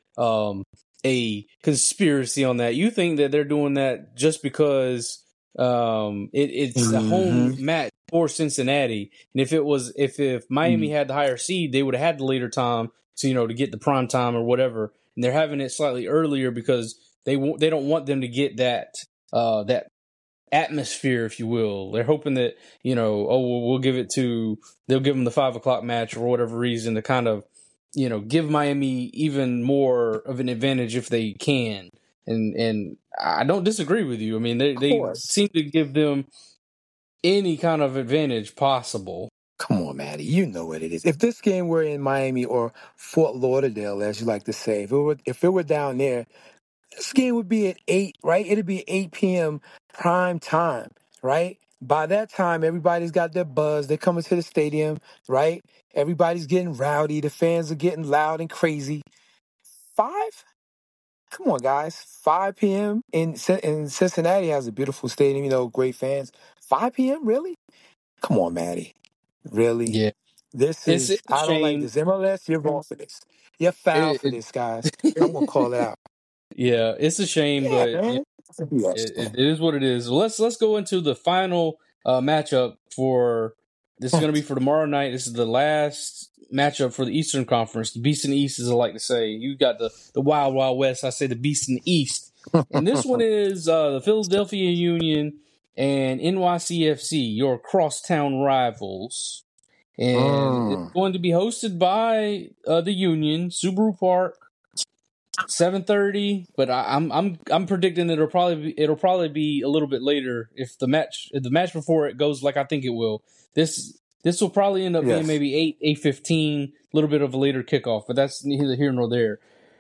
a conspiracy on that. You think that they're doing that just because it's a home Mm-hmm. match for Cincinnati, and if Miami had the higher seed, they would have had the later time to get the prime time or whatever. And they're having it slightly earlier because they don't want them to get that atmosphere, if you will. They're hoping that we'll they'll give them the 5 o'clock match for whatever reason to kind of give Miami even more of an advantage if they can. And I don't disagree with you. I mean, Of they course. seem to give them any kind of advantage possible. Come on, Maddie. You know what it is. If this game were in Miami or Fort Lauderdale, as you like to say, if it were down there, this game would be at 8, right? It'd be 8 p.m. prime time, right? By that time, everybody's got their buzz. They're coming to the stadium, right? Everybody's getting rowdy. The fans are getting loud and crazy. 5? Come on, guys. 5 p.m. in Cincinnati has a beautiful stadium, great fans. 5 p.m. Really? Come on, Maddie. Really? Yeah, it's a I don't like shame. this. MLS, you're wrong for this. You're foul for It, this, guys. I'm gonna call it out. yeah, it's a shame, Yeah, but man. Yes. it is what it is. Let's go into the final matchup for this is going to be for tomorrow night. This is the last matchup for the Eastern Conference, the Beast in the East, as I like to say. You got the Wild Wild West. I say the Beast in the East, and this one is the Philadelphia Union and NYCFC, your crosstown rivals, and it's Mm. going to be hosted by the Union, Subaru Park. 7:30, but I'm predicting that it'll probably be a little bit later if the match before it goes like I think it will. This will probably end up being Yes. maybe 8:15, a little bit of a later kickoff, but that's neither here nor there.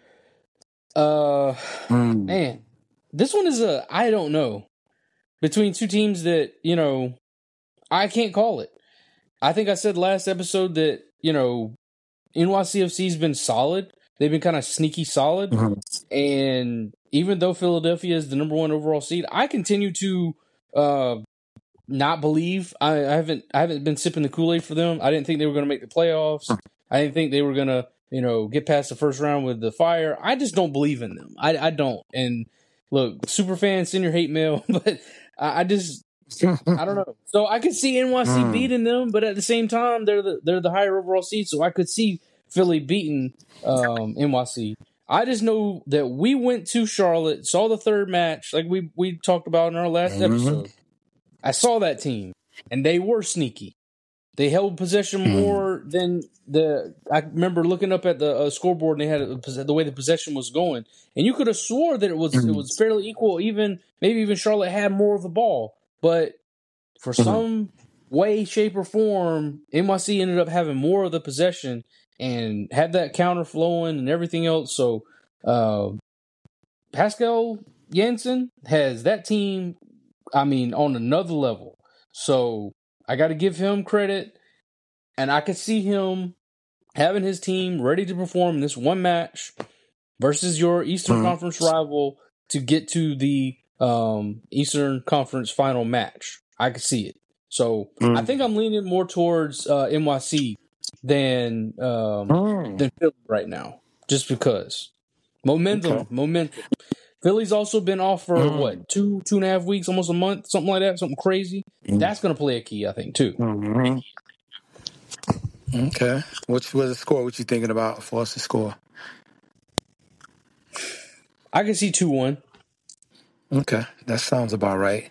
Mm. Man, this one is I don't know, between two teams that I can't call it. I think I said last episode that NYCFC's been solid. They've been kind of sneaky solid. Mhm. And even though Philadelphia is the number one overall seed, I continue to not believe. I haven't been sipping the Kool-Aid for them. I didn't think they were going to make the playoffs. I didn't think they were going to get past the first round with the Fire. I just don't believe in them. I don't. And look, super fans, send your hate mail, but I don't know. So I could see NYC beating them, but at the same time, they're the higher overall seed, so I could see Philly beating NYC. I just know that we went to Charlotte, saw the third match, like we talked about in our last episode. I saw that team, and they were sneaky. They held possession more than I remember looking up at the scoreboard, and they had the way the possession was going, and you could have swore that it was fairly equal. Maybe even Charlotte had more of the ball. But for some way, shape, or form, NYC ended up having more of the possession and had that counter flowing and everything else. So Pascal Jansen has that team, I mean, on another level. So I got to give him credit, and I could see him having his team ready to perform this one match versus your Eastern Conference rival to get to the Eastern Conference final match. I could see it. So I think I'm leaning more towards NYC than Philly right now, just because momentum. Philly's also been off for what, 2.5 weeks, almost a month, something like that, something crazy. That's going to play a key, I think, too. Okay. What's the score? What you thinking about for us to score? I can see 2-1. Okay, that sounds about right.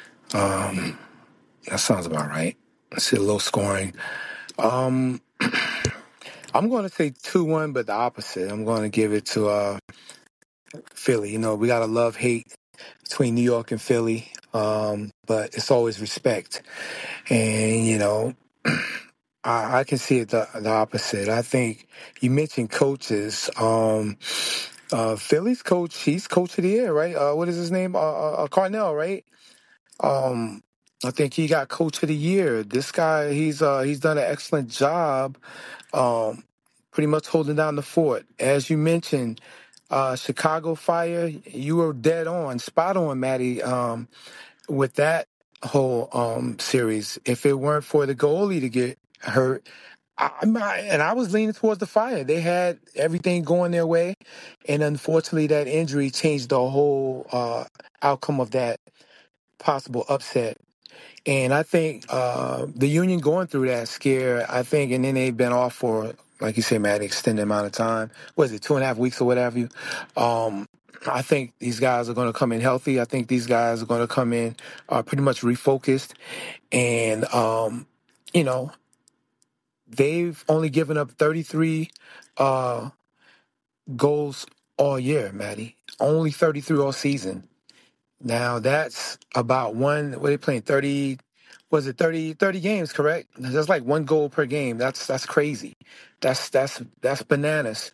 Let's see a low scoring. I'm going to say 2-1, but the opposite. I'm going to give it to Philly. You know, we got a love-hate between New York and Philly, but it's always respect. And, you know, I can see it the opposite. I think you mentioned coaches. Philly's coach, he's coach of the year, right? What is his name? Carnell, right? I think he got coach of the year. This guy, he's done an excellent job, pretty much holding down the fort. As you mentioned, Chicago Fire, you were dead on, spot on, Maddie, with that whole series. If it weren't for the goalie to get hurt, I was leaning towards the Fire. They had everything going their way, and unfortunately, that injury changed the whole outcome of that possible upset. And I think the Union going through that scare, I think, and then they've been off for, like you said, Matt, extended amount of time. What is it, 2.5 weeks or whatever? I think these guys are going to come in healthy. I think these guys are going to come in pretty much refocused. And, you know, they've only given up 33 goals all year, Maddie. Only 33 all season. Now that's about what are they playing? 30, was it 30 games, correct? That's like one goal per game. That's crazy. That's bananas.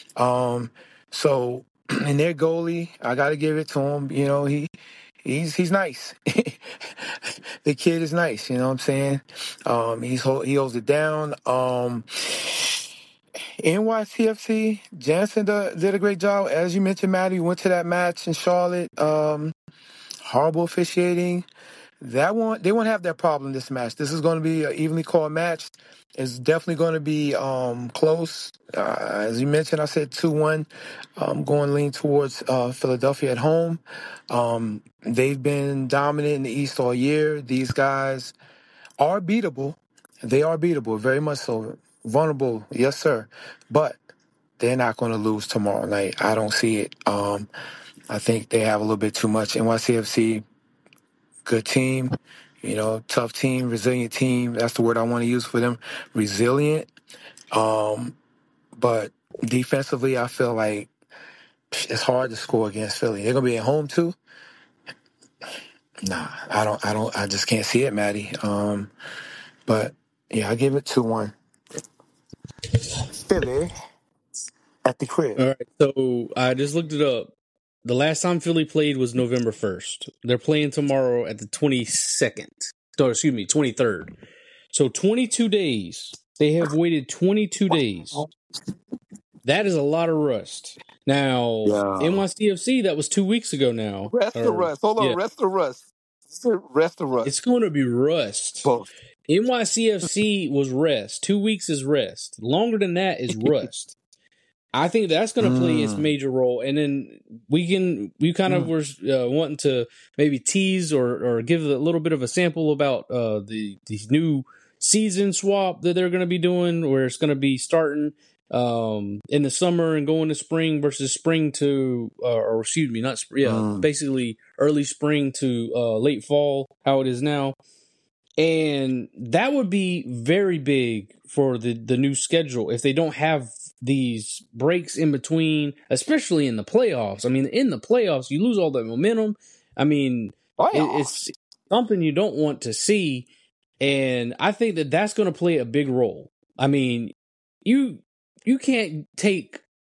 So and their goalie, I gotta give it to him. You know, he's nice. The kid is nice, you know what I'm saying? He holds it down. NYCFC, Jansen did a great job. As you mentioned, Maddie, went to that match in Charlotte. Horrible officiating. They won't have that problem this match. This is going to be an evenly called match. It's definitely going to be close. As you mentioned, I said 2-1. I'm going to lean towards Philadelphia at home. They've been dominant in the East all year. These guys are beatable. They are beatable, very much so. Vulnerable, yes, sir. But they're not going to lose tomorrow night. I don't see it. I think they have a little bit too much. NYCFC, good team, you know, tough team, resilient team. That's the word I want to use for them. Resilient. But defensively, I feel like it's hard to score against Philly. They're gonna be at home too. Nah, I just can't see it, Maddie. But yeah, I give it 2-1. Philly at the crib. All right, so I just looked it up. The last time Philly played was November 1st. They're playing tomorrow at the 22nd. So, excuse me, 23rd. So 22 days. They have waited 22 days. That is a lot of rust. Now, NYCFC, that was 2 weeks ago now. Rest or rust. Hold on, rest or rust. Rest or rust. It's going to be rust. Both. NYCFC was rest. 2 weeks is rest. Longer than that is rust. I think that's going to play its major role. And then we kind of were wanting to maybe tease or give a little bit of a sample about these new season swap that they're going to be doing, where it's going to be starting in the summer and going to spring versus spring to, or excuse me, not spring, basically early spring to late fall, how it is now. And that would be very big for the new schedule if they don't have these breaks in between, especially in the playoffs. I mean, in the playoffs, you lose all that momentum. I mean, it's something you don't want to see. And I think that that's going to play a big role. I mean, you can't take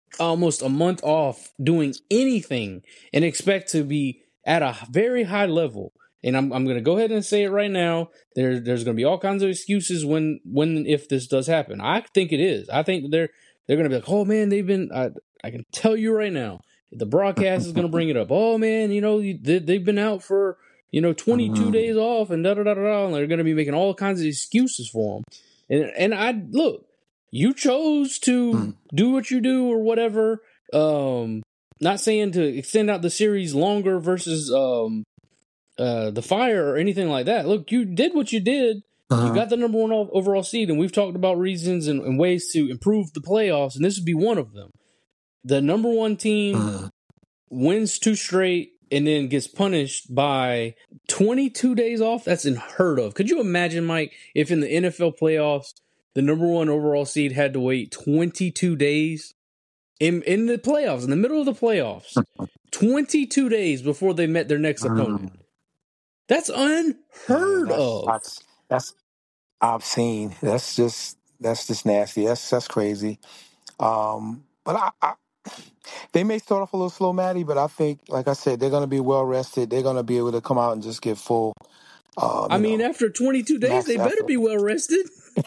almost a month off doing anything and expect to be at a very high level. And I'm going to go ahead and say it right now. There's going to be all kinds of excuses when if this does happen. I think it is. I think that they're going to be like, oh man, they've been. I can tell you right now, the broadcast is going to bring it up. Oh man, they've been out for 22 days off and da da da da. And they're going to be making all kinds of excuses for them. And I look. You chose to do what you do or whatever. Not saying to extend out the series longer versus the Fire or anything like that. Look, you did what you did. You got the number one overall seed, and we've talked about reasons and ways to improve the playoffs, and this would be one of them. The number one team wins 2 straight and then gets punished by 22 days off. That's unheard of. Could you imagine, Mike, if in the NFL playoffs, the number one overall seed had to wait 22 days in the playoffs, in the middle of the playoffs, 22 days before they met their next opponent? That's unheard of. That's obscene. That's just nasty. That's crazy. But they may start off a little slow, Maddie, but I think, like I said, they're going to be well rested. They're going to be able to come out and just get full. After 22 days, they better be well rested.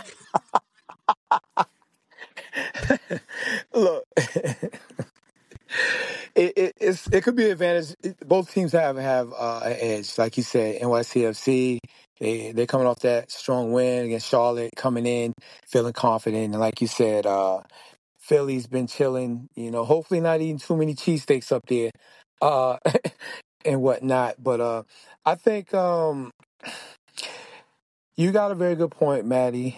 Look, it could be an advantage. Both teams have an edge, like you said. NYCFC, they're coming off that strong win against Charlotte, coming in feeling confident, and like you said, Philly's been chilling. Hopefully not eating too many cheesesteaks up there, and whatnot. But I think you got a very good point, Maddie.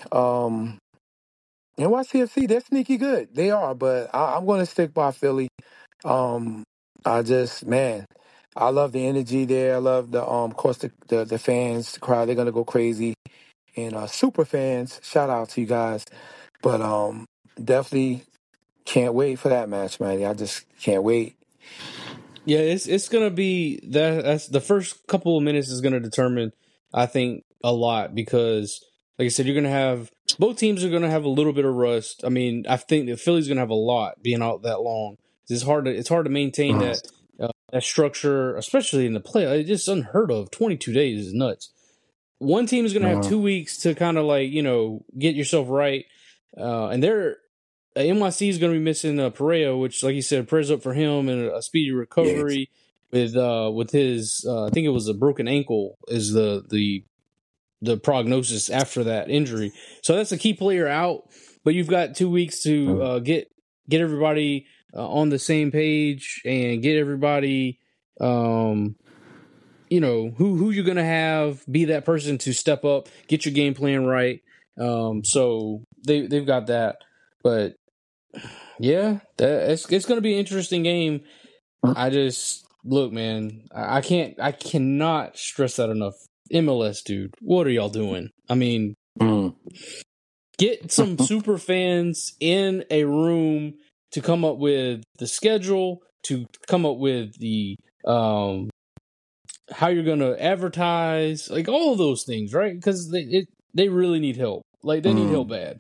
NYCFC, they're sneaky good. They are, but I'm going to stick by Philly. I love the energy there. I love of course, the fans, the crowd. They're going to go crazy. And super fans, shout out to you guys. But definitely can't wait for that match, Maddie. I just can't wait. Yeah, it's gonna be that's the first couple of minutes is gonna determine, I think, a lot, because like I said, you're gonna have both teams are gonna have a little bit of rust. I mean, I think the Philly's gonna have a lot being out that long. It's hard to maintain that structure, especially in the play. It's just unheard of. 22 days is nuts. One team is gonna have 2 weeks to kind of get yourself right, and they're. NYC is going to be missing Pereira, which, like you said, prayers up for him and a speedy recovery. Yes. With his, I think it was a broken ankle is the prognosis after that injury. So that's a key player out. But you've got 2 weeks to get everybody on the same page and get everybody, who you're going to have be that person to step up, get your game plan right. So they've got that, but. Yeah, it's going to be an interesting game. I just look, man. I cannot stress that enough. MLS, dude, what are y'all doing? I mean, get some super fans in a room to come up with the schedule, to come up with the how you're going to advertise, like all of those things, right? Because they really need help. Like they need help bad.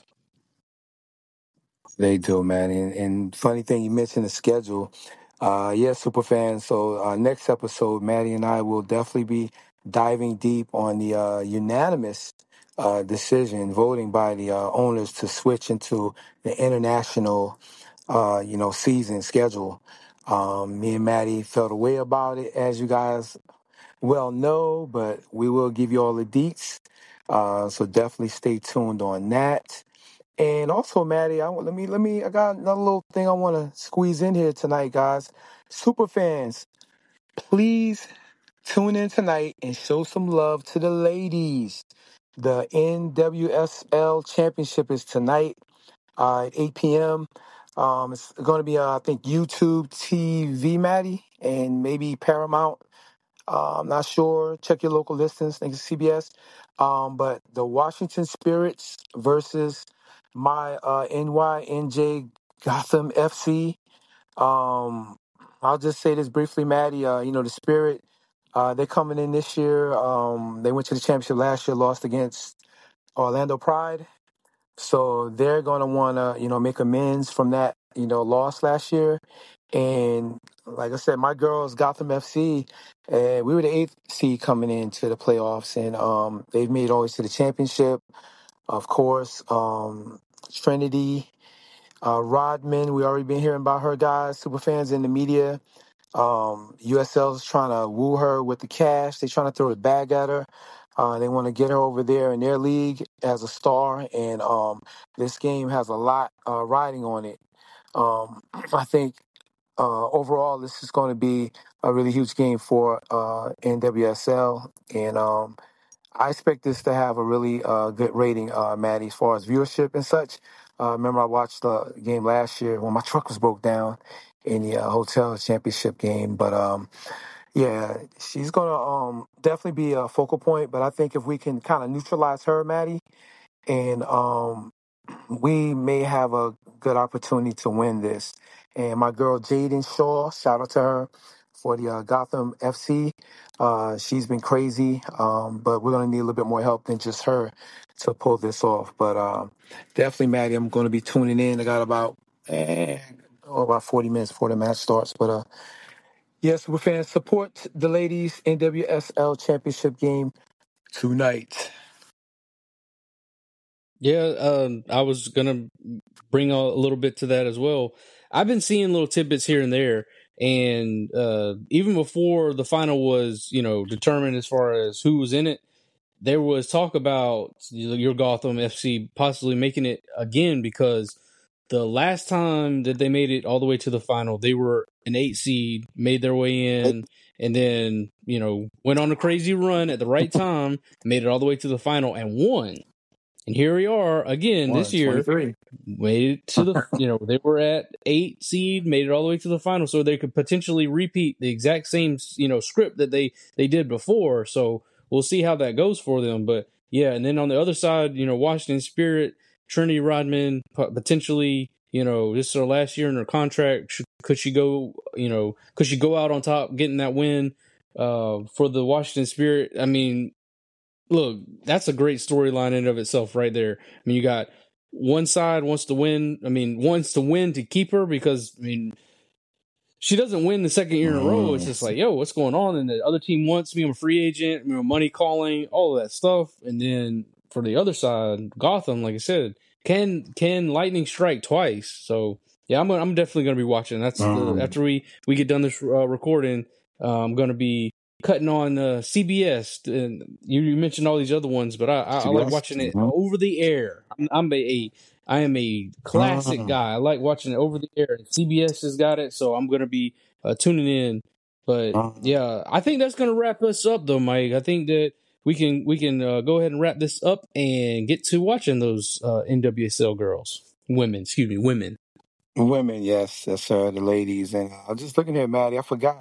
They do, man. And funny thing, you mentioned the schedule. Super fans. So next episode, Maddie and I will definitely be diving deep on the unanimous decision, voting by the owners to switch into the international, season schedule. Me and Maddie felt a way about it, as you guys well know, but we will give you all the deets. So definitely stay tuned on that. And also, Maddie, I got another little thing I want to squeeze in here tonight, guys. Super fans, please tune in tonight and show some love to the ladies. The NWSL Championship is tonight at 8 p.m. It's going to be, I think, YouTube TV, Maddie, and maybe Paramount. I'm not sure. Check your local listings. I think it's CBS. But the Washington Spirits versus my NYNJ Gotham FC. I'll just say this briefly, Maddie. The Spirit, they're coming in this year. They went to the championship last year, lost against Orlando Pride. So they're going to want to, make amends from that lost last year. And like I said, my girls, Gotham FC, we were the 8th seed coming into the playoffs, and they've made it always to the championship. Of course, Trinity, Rodman, we already been hearing about her, guys, super fans in the media. USL's trying to woo her with the cash. They're trying to throw a bag at her. They want to get her over there in their league as a star, and this game has a lot riding on it. I think overall this is going to be a really huge game for NWSL, and I expect this to have a really good rating, Maddie, as far as viewership and such. Remember, I watched the game last year when my truck was broke down in the hotel championship game. But yeah, she's gonna definitely be a focal point. But I think if we can kind of neutralize her, Maddie, and we may have a good opportunity to win this. And my girl Jaden Shaw, shout out to her for the Gotham FC. She's been crazy, but we're going to need a little bit more help than just her to pull this off. But definitely, Maddie, I'm going to be tuning in. I got about 40 minutes before the match starts. But yes, we're fans, support the ladies NWSL championship game tonight. Yeah, I was gonna bring a little bit to that as well. I've been seeing little tidbits here and there, and even before the final was, determined as far as who was in it, there was talk about your Gotham FC possibly making it again, because the last time that they made it all the way to the final, they were an 8 seed, made their way in, and then went on a crazy run at the right time, made it all the way to the final, and won. And here we are again this year. 23. Made it to the, they were at 8 seed, made it all the way to the final, so they could potentially repeat the exact same, script that they did before. So we'll see how that goes for them. But yeah, and then on the other side, Washington Spirit, Trinity Rodman, potentially, this is her last year in her contract. Could she go out on top, getting that win for the Washington Spirit? I mean, look, that's a great storyline in and of itself right there. I mean, you got one side wants to win to keep her because, she doesn't win the second year in a row. It's just like, yo, what's going on? And the other team wants me. I'm a free agent, money calling, all of that stuff. And then for the other side, Gotham, like I said, can lightning strike twice? So yeah, I'm definitely going to be watching. That's after we get done this recording. I'm going to be cutting on CBS, and you mentioned all these other ones, but I like watching it over the air. I am a classic guy. I like watching it over the air. CBS has got it, so I'm going to be tuning in. But yeah, I think that's going to wrap us up, though, Mike. I think that we can go ahead and wrap this up and get to watching those NWSL women. Women, yes, sir, the ladies. And I'm just looking at Maddie. I forgot.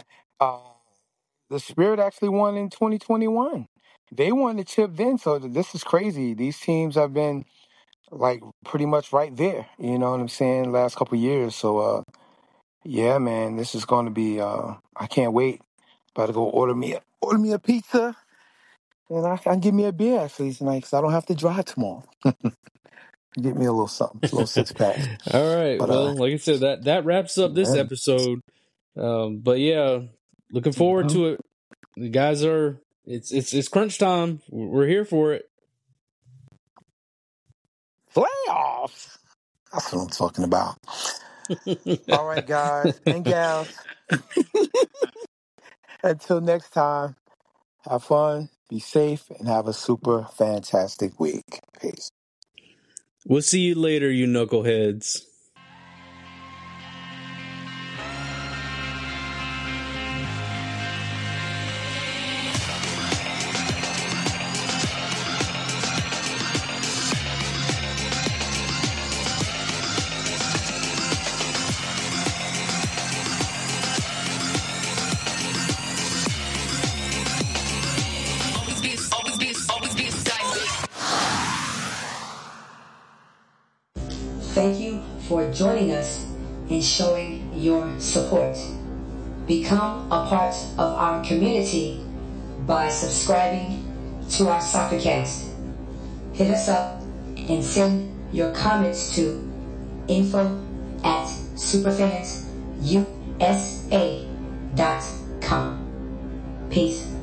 The Spirit actually won in 2021. They won the chip then, so this is crazy. These teams have been like pretty much right there. You know what I'm saying? Last couple of years. So yeah, man, this is going to be. I can't wait. About to go order me a pizza, and I can give me a beer actually tonight because I don't have to drive tomorrow. Get me a little something, a little 6-pack. All right. But, well, like I said, that wraps up this episode. But yeah, looking forward to it. The guys are. It's crunch time. We're here for it. Playoffs. That's what I'm talking about. All right, guys and gals. Until next time, have fun, be safe, and have a super fantastic week. Peace. We'll see you later, you knuckleheads. Thank you for joining us and showing your support. Become a part of our community by subscribing to our Soccercast. Hit us up and send your comments to info@ superfansusa.com. Peace.